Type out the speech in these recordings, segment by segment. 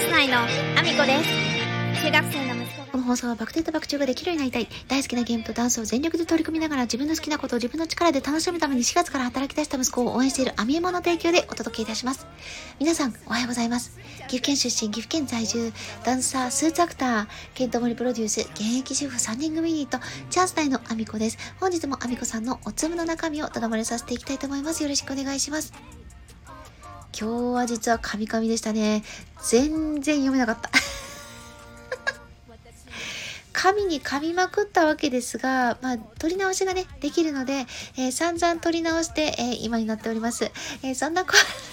ス内のアミコです。中学生の息子がこの放送はバク転とバク宙ができるようになりたい、大好きなゲームとダンスを全力で取り組みながら自分の好きなことを自分の力で楽しむために4月から働き出した息子を応援しているアミエモの提供でお届けいたします。皆さんおはようございます。岐阜県出身、岐阜県在住、ダンサー、スーツアクター、ケントモリプロデュース、現役主婦3人組ユニットチャンス内のアミコです。本日もアミコさんのおつむの中身をただ漏れさせていきたいと思います。よろしくお願いします。今日は実はカミカミでしたね。全然読めなかった紙に噛みまくったわけですが、撮り直しがねできるので、散々撮り直して、今になっております。そんな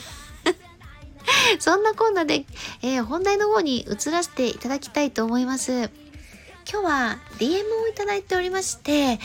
こんなで、本題の方に移らせていただきたいと思います。今日は DM をいただいておりまして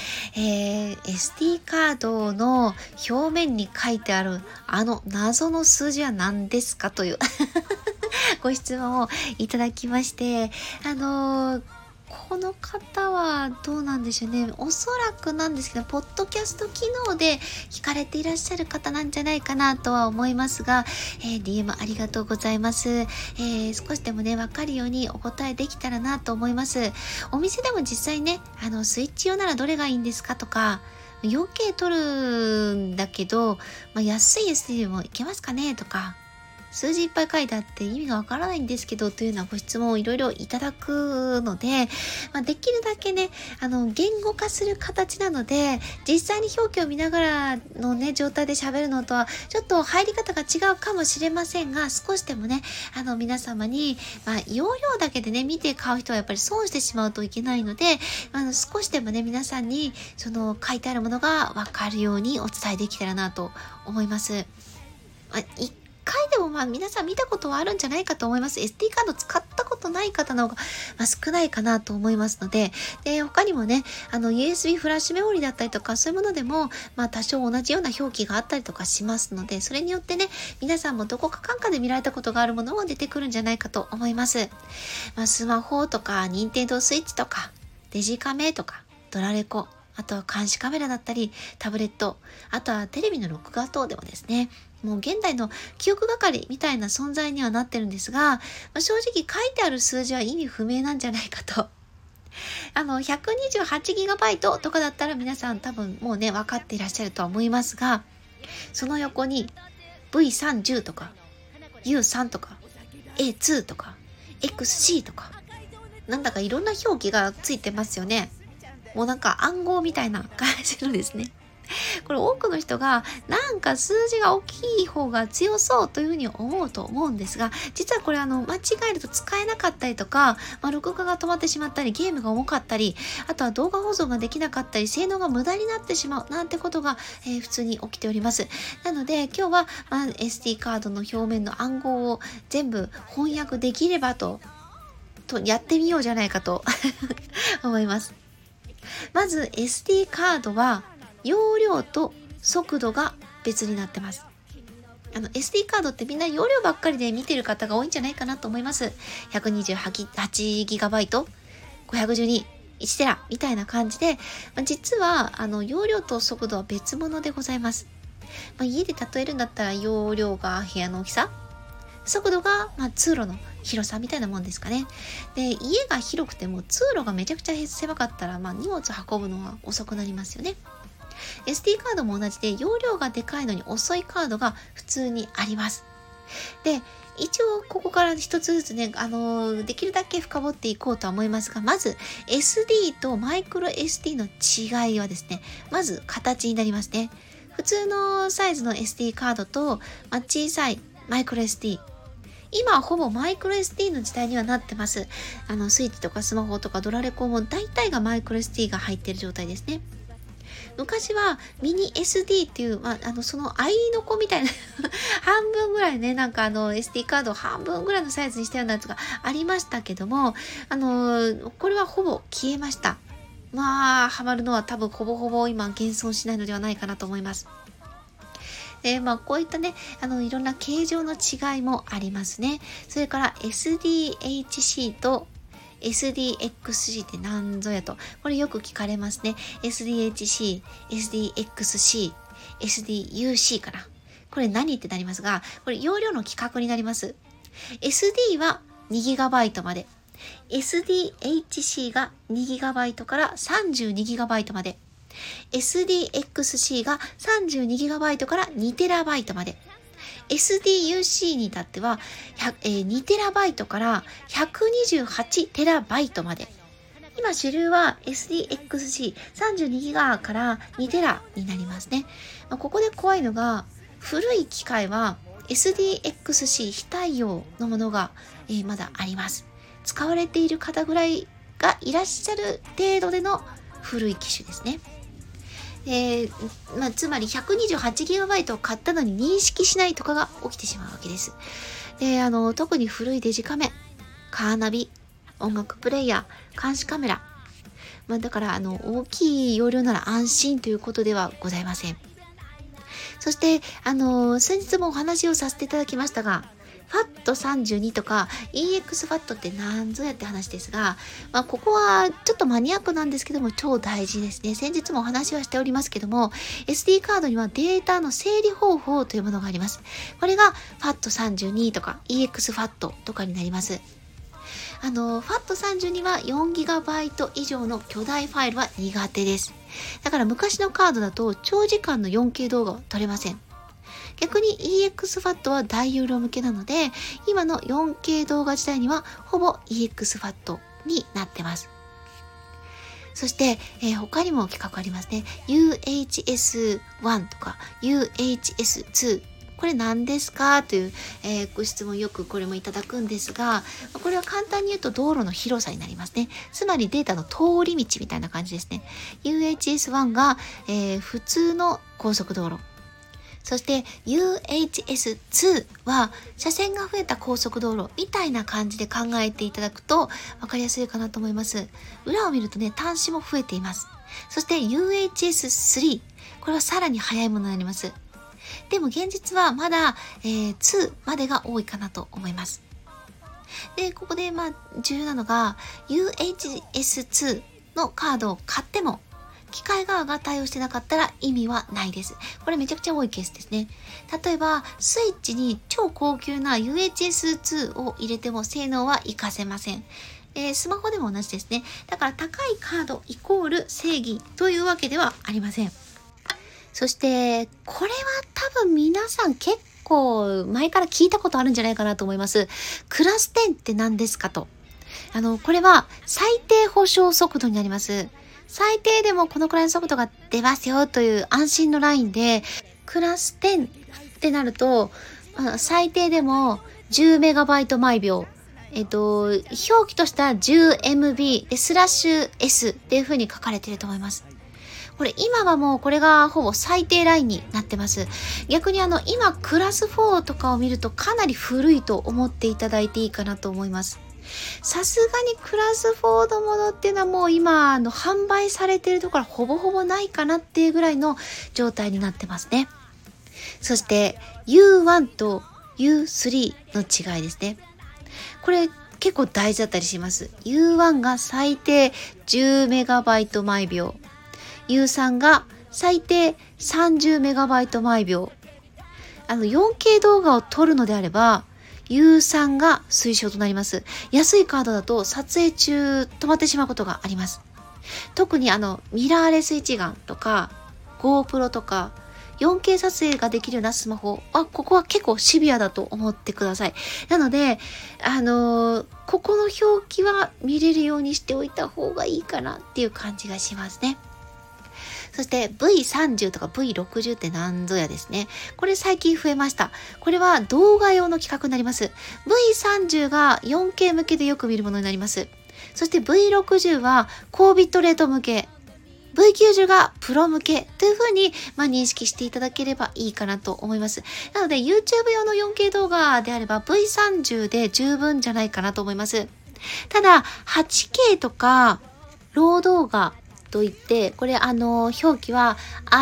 、SD カードの表面に書いてあるあの謎の数字は何ですかというご質問をいただきまして、この方はどうなんでしょうね。おそらくなんですけど、ポッドキャスト機能で聞かれていらっしゃる方なんじゃないかなとは思いますが、DM ありがとうございます。少しでもね、わかるようにお答えできたらなと思います。お店でも実際ね、スイッチ用ならどれがいいんですかとか、4K 撮るんだけど、安い SD でもいけますかねとか、数字いっぱい書いてあって意味がわからないんですけどというようなご質問をいろいろいただくので、できるだけね、言語化する形なので、実際に表記を見ながらのね、状態で喋るのとはちょっと入り方が違うかもしれませんが、少しでもね、皆様に、容量だけでね、見て買う人はやっぱり損してしまうといけないので、少しでもね、皆さんにその書いてあるものがわかるようにお伝えできたらなと思います。一回でも皆さん見たことはあるんじゃないかと思います。SD カード使ったことない方の方が、少ないかなと思いますので、他にもね、USB フラッシュメモリだったりとか、そういうものでも、多少同じような表記があったりとかしますので、それによってね、皆さんもどこかかんかで見られたことがあるものも出てくるんじゃないかと思います。スマホとか、ニンテンドースイッチとか、デジカメとか、ドラレコ、あとは監視カメラだったり、タブレット、あとはテレビの録画等でもですね、もう現代の記憶係みたいな存在にはなってるんですが、正直書いてある数字は意味不明なんじゃないかと。128GB とかだったら皆さん多分もうね、分かっていらっしゃるとは思いますが、その横に V30 とか U3 とか A2 とか XC とか、なんだかいろんな表記がついてますよね。もうなんか暗号みたいな感じのですね。これ多くの人がなんか数字が大きい方が強そうというふうに思うと思うんですが、実はこれ間違えると使えなかったりとか、録画が止まってしまったり、ゲームが重かったり、あとは動画放送ができなかったり、性能が無駄になってしまうなんてことが、普通に起きております。なので今日は、SD カードの表面の暗号を全部翻訳できればとやってみようじゃないかと思います。まず SD カードは容量と速度が別になってます。SD カードってみんな容量ばっかりで見てる方が多いんじゃないかなと思います。128GB、512、1テラみたいな感じで、実は容量と速度は別物でございます。家で例えるんだったら容量が部屋の大きさ、速度が通路の広さみたいなもんですかね。で、家が広くても通路がめちゃくちゃ狭かったら、荷物運ぶのは遅くなりますよね。SD カードも同じで、容量がでかいのに遅いカードが普通にあります。で、一応ここから一つずつね、できるだけ深掘っていこうとは思いますが、まず SD とマイクロ SD の違いはですね、まず形になりますね。普通のサイズの SD カードと、小さいマイクロ SD、今はほぼマイクロ SD の時代にはなってます。スイッチとかスマホとかドラレコも大体がマイクロ SD が入っている状態ですね。昔はミニ SD っていう、その合いの子みたいな半分ぐらいね、SD カードを半分ぐらいのサイズにしたようなやつがありましたけども、これはほぼ消えました。ハマるのは多分ほぼほぼ今現存しないのではないかなと思います。で、こういったね、いろんな形状の違いもありますね。それから SDHC とSDXC って何ぞやと、これよく聞かれますね。SDHC、SDXC、SDUC かな。これ何ってなりますが、これ容量の規格になります。SD は 2GB まで、SDHC が 2GB から 32GB まで、SDXC が 32GB から 2TB まで、SDUC に至っては、2TB から 128TB まで。今主流は SDXC32GB から 2TB になりますね。ここで怖いのが、古い機械は SDXC 非対応のものが、まだあります。使われている方ぐらいがいらっしゃる程度での古い機種ですね。つまり 128GB を買ったのに認識しないとかが起きてしまうわけです。で、特に古いデジカメ、カーナビ、音楽プレイヤー、監視カメラ。だから、大きい容量なら安心ということではございません。そして、先日もお話をさせていただきましたが、FAT32 とか EXFAT って何ぞやって話ですが、ここはちょっとマニアックなんですけども超大事ですね。先日もお話はしておりますけども、SD カードにはデータの整理方法というものがあります。これが FAT32 とか EXFAT とかになります。FAT32 は 4GB 以上の巨大ファイルは苦手です。だから昔のカードだと長時間の 4K 動画を撮れません。逆に EXFAT は大容量向けなので、今の 4K 動画時代にはほぼ EXFAT になってます。そして、他にも規格ありますね。UHS-1 とか UHS-2。これ何ですかという、ご質問よくこれもいただくんですが、これは簡単に言うと道路の広さになりますね。つまりデータの通り道みたいな感じですね。UHS-1 が、普通の高速道路。そして UHS-2 は車線が増えた高速道路みたいな感じで考えていただくと分かりやすいかなと思います。裏を見るとね、端子も増えています。そして UHS-3、これはさらに速いものになります。でも現実はまだ、2までが多いかなと思います。で、ここで重要なのが UHS-2 のカードを買っても機械側が対応してなかったら意味はないです。これめちゃくちゃ多いケースですね。例えば、スイッチに超高級な UHS-2 を入れても性能は活かせません。スマホでも同じですね。だから高いカードイコール正義というわけではありません。そして、これは多分皆さん結構前から聞いたことあるんじゃないかなと思います。クラス10って何ですかと。これは最低保証速度になります。最低でもこのくらいの速度が出ますよという安心のラインで、クラス10ってなると、最低でも 10MB 毎秒。表記としたら 10MB で/S っていう風に書かれていると思います。これ今はもうこれがほぼ最低ラインになってます。逆に今クラス4とかを見るとかなり古いと思っていただいていいかなと思います。さすがにクラス4のものっていうのはもう今販売されているところはほぼほぼないかなっていうぐらいの状態になってますね。そして U1 と U3 の違いですね。これ結構大事だったりします。U1 が最低 10MB 毎秒。U3 が最低 30MB 毎秒。4K 動画を撮るのであれば、U3 が推奨となります。安いカードだと撮影中止まってしまうことがあります。特にミラーレス一眼とか GoPro とか 4K 撮影ができるようなスマホは、ここは結構シビアだと思ってください。なので、ここの表記は見れるようにしておいた方がいいかなっていう感じがしますね。そして V30 とか V60 って何ぞやですね。これ最近増えました。これは動画用の規格になります。V30 が 4K 向けでよく見るものになります。そして V60 は高ビットレート向け。V90 がプロ向けという風に、認識していただければいいかなと思います。なので YouTube 用の 4K 動画であれば V30 で十分じゃないかなと思います。ただ 8K とかロー動画といって、これ表記は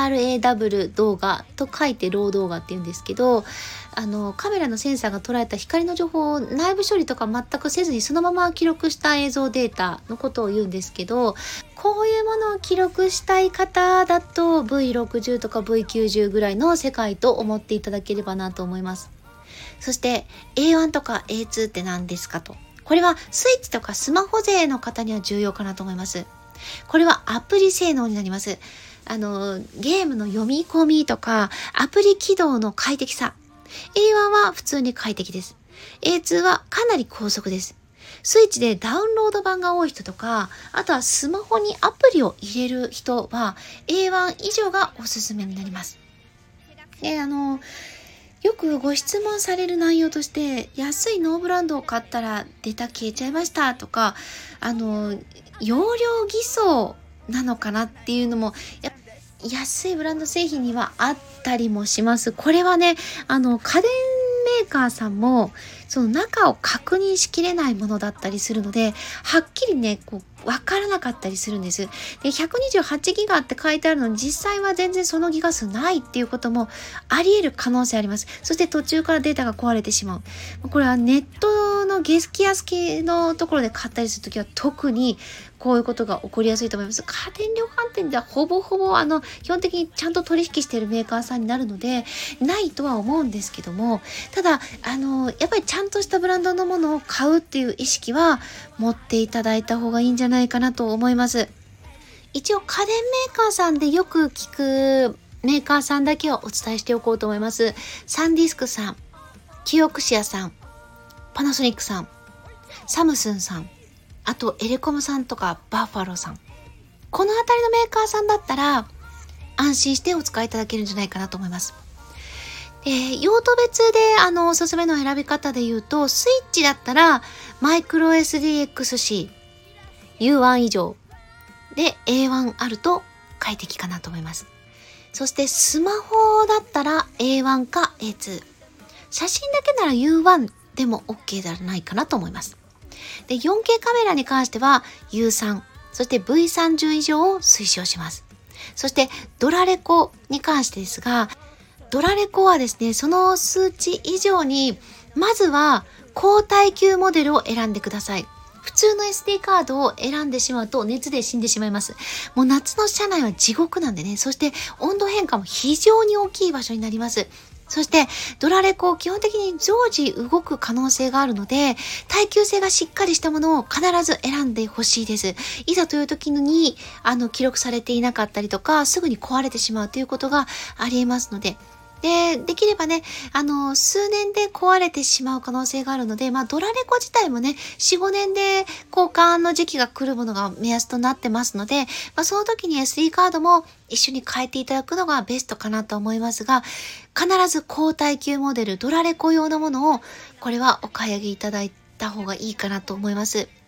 RAW 動画と書いてロー動画って言うんですけど、カメラのセンサーが捉えた光の情報を内部処理とか全くせずにそのまま記録した映像データのことを言うんですけど、こういうものを記録したい方だと V60 とか V90 ぐらいの世界と思っていただければなと思います。そして A1 とか A2 って何ですかと。 これはスイッチとかスマホ勢の方には重要かなと思います。これはアプリ性能になります。ゲームの読み込みとか、アプリ起動の快適さ。A1 は普通に快適です。A2 はかなり高速です。スイッチでダウンロード版が多い人とか、あとはスマホにアプリを入れる人は A1 以上がおすすめになります。で、よくご質問される内容として、安いノーブランドを買ったらデータ消えちゃいましたとか、容量偽装なのかなっていうのも、安いブランド製品にはあったりもします。これはね、家電メーカーさんも、その中を確認しきれないものだったりするので、はっきりね、わからなかったりするんです。で、128ギガって書いてあるのに、実際は全然そのギガ数ないっていうこともあり得る可能性あります。そして途中からデータが壊れてしまう。これはネットの激安系のところで買ったりするときは特にこういうことが起こりやすいと思います。家電量販店ではほぼほぼ基本的にちゃんと取引しているメーカーさんになるので、ないとは思うんですけども、ただ、やっぱりちゃんとしたブランドのものを買うっていう意識は持っていただいた方がいいんじゃないかなと思います。一応家電メーカーさんでよく聞くメーカーさんだけはお伝えしておこうと思います。サンディスクさん、キオクシアさん、パナソニックさん、サムスンさん、あとエレコムさんとかバッファローさん。このあたりのメーカーさんだったら安心してお使いいただけるんじゃないかなと思います。用途別でおすすめの選び方で言うと、スイッチだったらマイクロ SDXC、U1 以上で A1 あると快適かなと思います。そしてスマホだったら A1 か A2。写真だけなら U1 でも OK ではないかなと思います。で、4K カメラに関しては U3、そして V30 以上を推奨します。そしてドラレコに関してですが、ドラレコはですね、その数値以上に、まずは高耐久モデルを選んでください。普通の SD カードを選んでしまうと熱で死んでしまいます。もう夏の車内は地獄なんでね、そして温度変化も非常に大きい場所になります。そしてドラレコ基本的に常時動く可能性があるので、耐久性がしっかりしたものを必ず選んでほしいです。いざという時に記録されていなかったりとか、すぐに壊れてしまうということがありえますので、できればね、数年で壊れてしまう可能性があるので、ドラレコ自体もね、4、5年で交換の時期が来るものが目安となってますので、その時に SD カードも一緒に変えていただくのがベストかなと思いますが、必ず高耐久モデル、ドラレコ用のものを、これはお買い上げいただいた方がいいかなと思います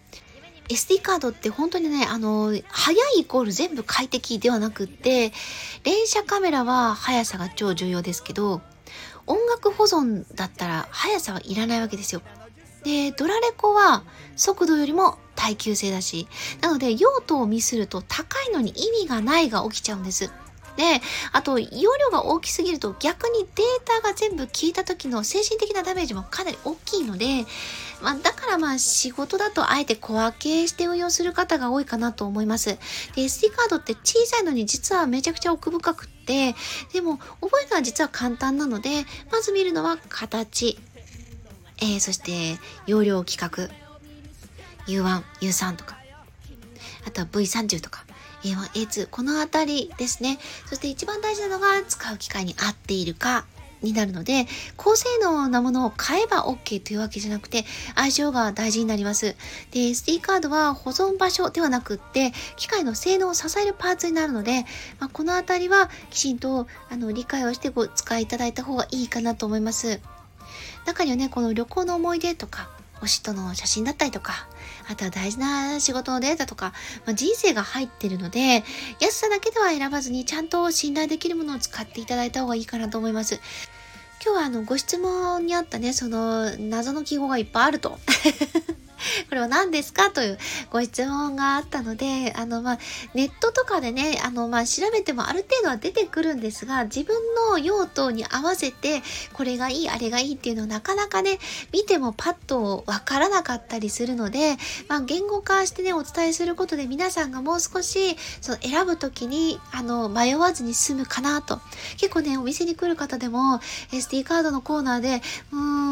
。SD カードって本当にね、速いイコール全部快適ではなくって、連写カメラは速さが超重要ですけど、音楽保存だったら速さはいらないわけですよ。で、ドラレコは速度よりも耐久性だし、なので用途をミスると高いのに意味がないが起きちゃうんです。で、あと容量が大きすぎると逆にデータが全部消えた時の精神的なダメージもかなり大きいので、だから仕事だとあえて小分けして運用する方が多いかなと思います。で、SD カードって小さいのに実はめちゃくちゃ奥深くって、でも覚えるのは実は簡単なので、まず見るのは形、そして容量規格、U1、U3 とか、あとは V30 とか、A1、A2、このあたりですね。そして一番大事なのが使う機会に合っているかになるので、高性能なものを買えば OK というわけじゃなくて、相性が大事になります。で、SD カードは保存場所ではなくって、機械の性能を支えるパーツになるので、このあたりはきちんと理解をしてお使いいただいた方がいいかなと思います。中にはね、この旅行の思い出とか、推しとの写真だったりとか、あとは大事な仕事のデータとか、人生が入ってるので、安さだけでは選ばずにちゃんと信頼できるものを使っていただいた方がいいかなと思います。今日はご質問にあったね、その謎の記号がいっぱいあると。これは何ですかというご質問があったので、ネットとかでね、調べてもある程度は出てくるんですが、自分の用途に合わせて、これがいい、あれがいいっていうのをなかなかね、見てもパッとわからなかったりするので、言語化してね、お伝えすることで皆さんがもう少し、その選ぶときに、迷わずに済むかなと。結構ね、お店に来る方でも、SD カードのコーナーで、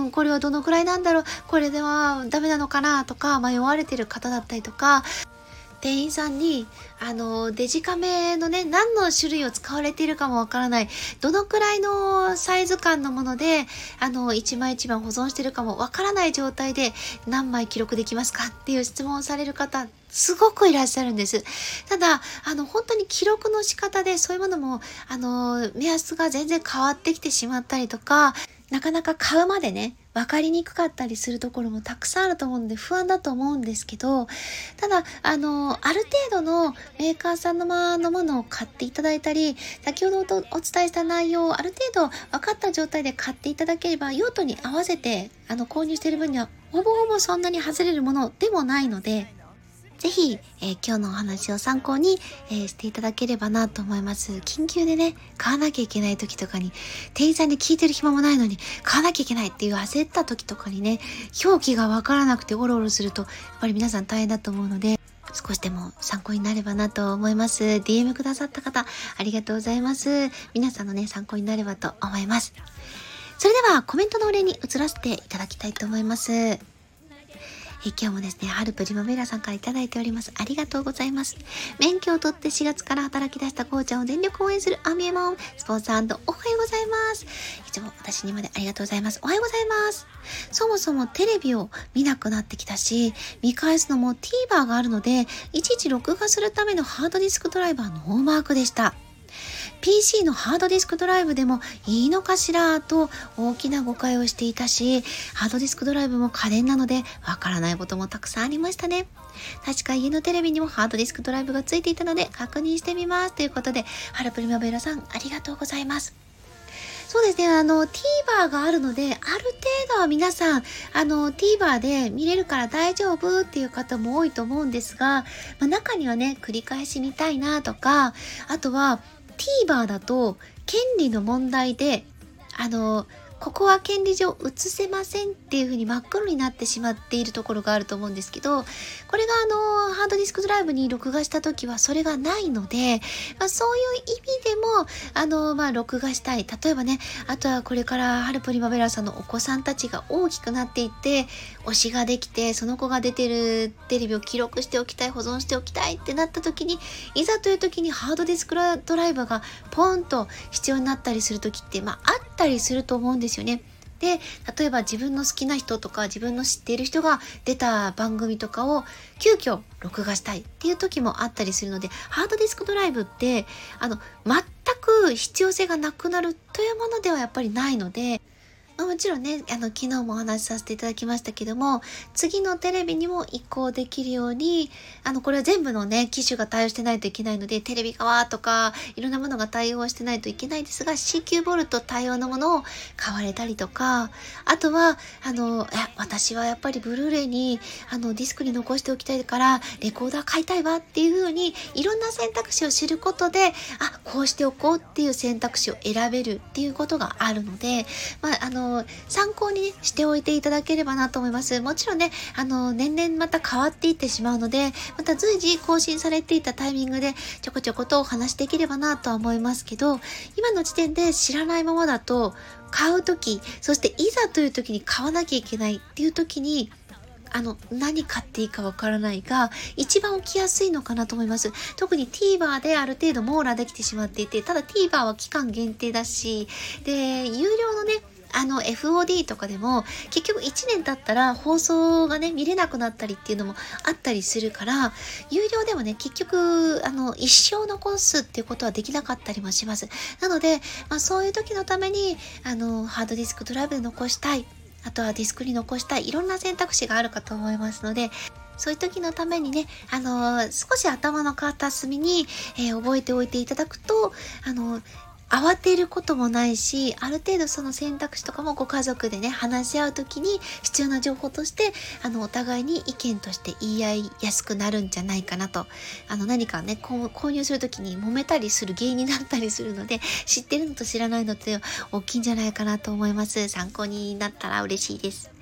これはどのくらいなんだろう、これではダメなのかなとか迷われてる方だったりとか、店員さんに、デジカメのね、何の種類を使われているかもわからない、どのくらいのサイズ感のもので、一枚一枚保存しているかもわからない状態で、何枚記録できますかっていう質問をされる方、すごくいらっしゃるんです。ただ、本当に記録の仕方で、そういうものも、目安が全然変わってきてしまったりとか、なかなか買うまでね、分かりにくかったりするところもたくさんあると思うので不安だと思うんですけど、ただ、ある程度のメーカーさんのものを買っていただいたり、先ほどお伝えした内容をある程度分かった状態で買っていただければ、用途に合わせて購入している分にはほぼほぼそんなに外れるものでもないので、ぜひ、今日のお話を参考に、していただければなと思います。緊急でね、買わなきゃいけない時とかに、店員さんに聞いてる暇もないのに、買わなきゃいけないっていう焦った時とかにね、表記がわからなくてオロオロすると、やっぱり皆さん大変だと思うので、少しでも参考になればなと思います。DM くださった方、ありがとうございます。皆さんのね、参考になればと思います。それでは、コメントのお礼に移らせていただきたいと思います。今日もですね、ハルプリマベラさんからいただいております。ありがとうございます。免許を取って4月から働き出したこうちゃんを全力応援するアミエモン、スポンサー&おはようございます。いつも私にまでありがとうございます。おはようございます。そもそもテレビを見なくなってきたし、見返すのも TVer があるので、いちいち録画するためのハードディスクドライバーノーマークでした。PC のハードディスクドライブでもいいのかしらと大きな誤解をしていたし、ハードディスクドライブも家電なのでわからないこともたくさんありましたね。確か家のテレビにもハードディスクドライブがついていたので確認してみます。ということで、ハルプリマベラさんありがとうございます。そうですね、TVer があるので、ある程度は皆さん、TVer で見れるから大丈夫っていう方も多いと思うんですが、中にはね、繰り返し見たいなとか、あとは、TVer だと権利の問題でここは権利上映せませんっていう風に真っ黒になってしまっているところがあると思うんですけど、これがハードディスクドライブに録画した時はそれがないので、そういう意味でも録画したい。例えばね、あとはこれからハルプリマベラさんのお子さんたちが大きくなっていって推しができて、その子が出てるテレビを記録しておきたい、保存しておきたいってなった時に、いざという時にハードディスクドライブがポンと必要になったりする時ってあったりすると思うんですよね。で、例えば自分の好きな人とか自分の知っている人が出た番組とかを急遽録画したいっていう時もあったりするので、ハードディスクドライブって全く必要性がなくなるというものではやっぱりないので、もちろんね、昨日もお話しさせていただきましたけども、次のテレビにも移行できるように、これは全部のね、機種が対応してないといけないので、テレビ側とか、いろんなものが対応してないといけないですが、CQ ボルト対応のものを買われたりとか、あとは、私はやっぱりブルーレイに、ディスクに残しておきたいから、レコーダー買いたいわっていう風に、いろんな選択肢を知ることで、こうしておこうっていう選択肢を選べるっていうことがあるので、参考にね、しておいていただければなと思います。もちろんね、年々また変わっていってしまうので、また随時更新されていたタイミングでちょこちょことお話しできればなとは思いますけど、今の時点で知らないままだと、買うとき、そしていざというときに買わなきゃいけないっていうときに、何買っていいかわからないが、一番起きやすいのかなと思います。特に TVer である程度網羅できてしまっていて、ただ TVer は期間限定だし、で、有料のね、FOD とかでも結局1年経ったら放送がね見れなくなったりっていうのもあったりするから、有料でもね結局一生残すっていうことはできなかったりもします。なので、そういう時のためにハードディスクドライブで残したい、あとはディスクに残したい、いろんな選択肢があるかと思いますので、そういう時のためにね、少し頭の片隅に、覚えておいていただくと、慌てることもないし、ある程度その選択肢とかもご家族でね、話し合うときに必要な情報として、お互いに意見として言い合いやすくなるんじゃないかなと。何かね、購入するときに揉めたりする原因になったりするので、知ってるのと知らないのって大きいんじゃないかなと思います。参考になったら嬉しいです。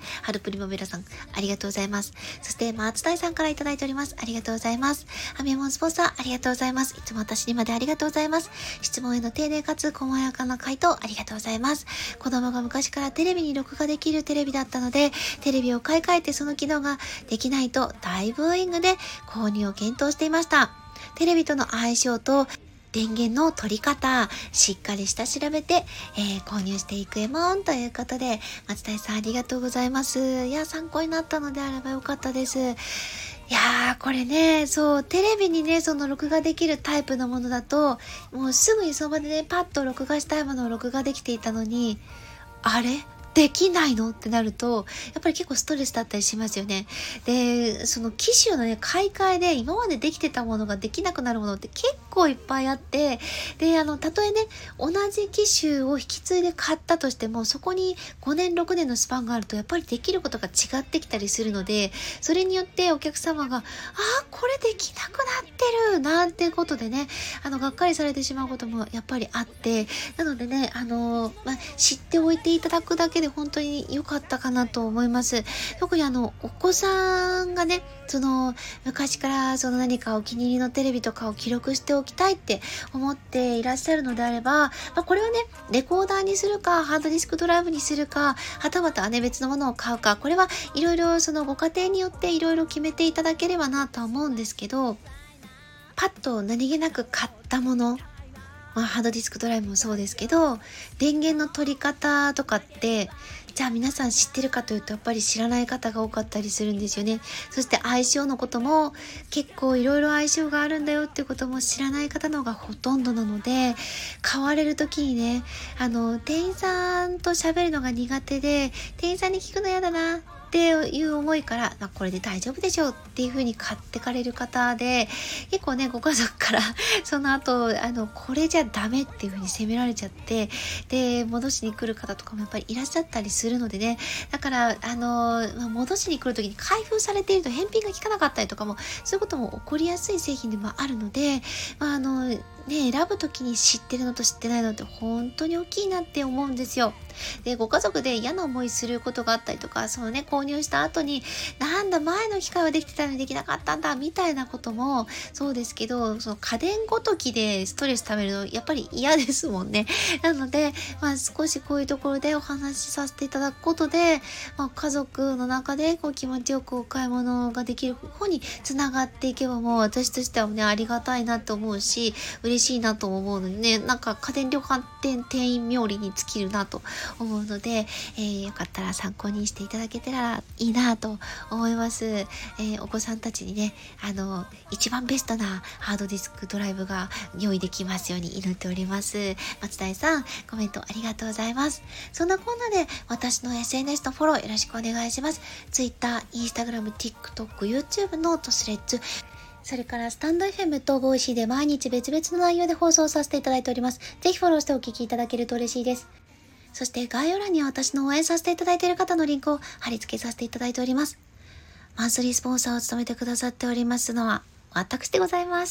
ハルプリモベラさん、ありがとうございます。そして、松田さんからいただいております。ありがとうございます。ハミモンスポンサー、ありがとうございます。いつも私にまでありがとうございます。質問への丁寧かつ細やかな回答、ありがとうございます。子供が昔からテレビに録画できるテレビだったので、テレビを買い替えてその機能ができないと大ブーイングで購入を検討していました。テレビとの相性と電源の取り方、しっかり下調べて、購入していくえもんということで、松田さんありがとうございます。いや、参考になったのであればよかったです。いやー、これね、そう、テレビにね、その録画できるタイプのものだと、もうすぐにその場でね、パッと録画したいものを録画できていたのに、あれできないのってなると、やっぱり結構ストレスだったりしますよね。で、その機種のね、買い替えで今までできてたものができなくなるものって結構いっぱいあって、で、たとえね、同じ機種を引き継いで買ったとしても、そこに5年、6年のスパンがあると、やっぱりできることが違ってきたりするので、それによってお客様が、これできなくなってるなんてことでね、がっかりされてしまうこともやっぱりあって、なのでね、知っておいていただくだけで本当に良かったかなと思います。特にお子さんがね、昔から何かお気に入りのテレビとかを記録しておきたいって思っていらっしゃるのであれば、これはね、レコーダーにするか、ハードディスクドライブにするか、はたまたね、別のものを買うか、これはいろいろご家庭によっていろいろ決めていただければなとは思うんですけど、パッと何気なく買ったもの、ハードディスクドライブもそうですけど、電源の取り方とかって、じゃあ皆さん知ってるかというとやっぱり知らない方が多かったりするんですよね。そして相性のことも結構いろいろ相性があるんだよっていうことも知らない方の方がほとんどなので、買われる時にね、店員さんと喋るのが苦手で、店員さんに聞くの嫌だなっていう思いから、これで大丈夫でしょうっていう風に買ってかれる方で、結構ね、ご家族からその後これじゃダメっていう風に責められちゃって、で戻しに来る方とかもやっぱりいらっしゃったりするのでね、だから戻しに来る時に開封されていると返品が効かなかったりとかも、そういうことも起こりやすい製品でもあるので、選ぶ時に知ってるのと知ってないのって本当に大きいなって思うんですよ。で、ご家族で嫌な思いすることがあったりとか、購入した後に、なんだ前の機械はできてたのにできなかったんだみたいなこともそうですけど、家電ごときでストレス溜めるのやっぱり嫌ですもんね。なので、少しこういうところでお話しさせていただくことで、家族の中で気持ちよくお買い物ができる方につながっていけば、もう私としてはね、ありがたいなと思うし、嬉しいなと思うのでね、なんか家電量販店店員冥利に尽きるなと思うので、よかったら参考にしていただけたらいいなと思います。お子さんたちにね、一番ベストなハードディスクドライブが用意できますように祈っております。松田さん、コメントありがとうございます。そんなこんなで私の SNS のフォローよろしくお願いします。Twitter、Instagram、TikTok、YouTube、ノート、スレッズ、それからスタンド FM とボイシーで毎日別々の内容で放送させていただいております。ぜひフォローしてお聞きいただけると嬉しいです。そして概要欄には私の応援させていただいている方のリンクを貼り付けさせていただいております。マンスリースポンサーを務めてくださっておりますのは私でございます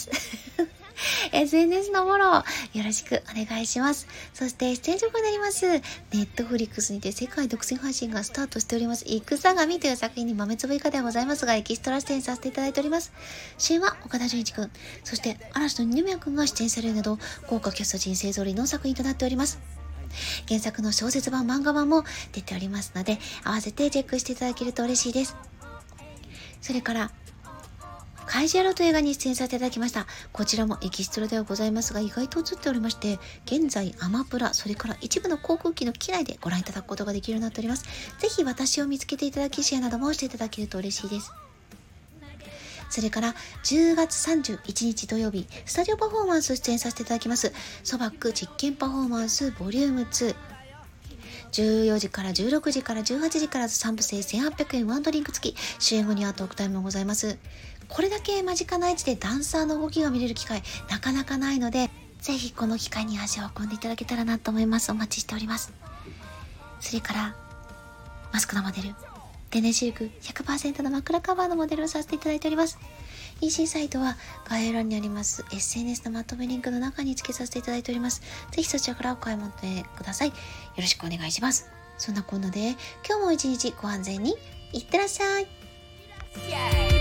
。SNS のフォローよろしくお願いします。そして出演情報になります。ネットフリックスにて世界独占配信がスタートしております。戦神という作品に豆粒以下ではございますが、エキストラ出演させていただいております。主演は岡田准一くん、そして嵐の二宮くんが出演されるなど、豪華キャスト人勢ぞろいの作品となっております。原作の小説版、漫画版も出ておりますので、合わせてチェックしていただけると嬉しいです。それから、カイジアロという映画に出演させていただきました。こちらもエキストラではございますが、意外と映っておりまして、現在アマプラ、それから一部の航空機の機内でご覧いただくことができるようになっております。ぜひ私を見つけていただき、シェアなどもしていただけると嬉しいです。それから10月31日土曜日、スタジオパフォーマンス出演させていただきます。ソバック実験パフォーマンスボリューム2。14時から16時から18時から3部制1800円ワンドリンク付き、主演後にはトークタイムもございます。これだけ間近な位置でダンサーの動きが見れる機会なかなかないので、ぜひこの機会に足を運んでいただけたらなと思います。お待ちしております。それからマスクのモデル、天然シルク 100% の枕カバーのモデルをさせていただいております。EC サイトは概要欄にあります SNS のまとめリンクの中に付けさせていただいております。ぜひそちらからお買い求めください。よろしくお願いします。 そんなこんなで今日も一日ご安全にいってらっしゃい。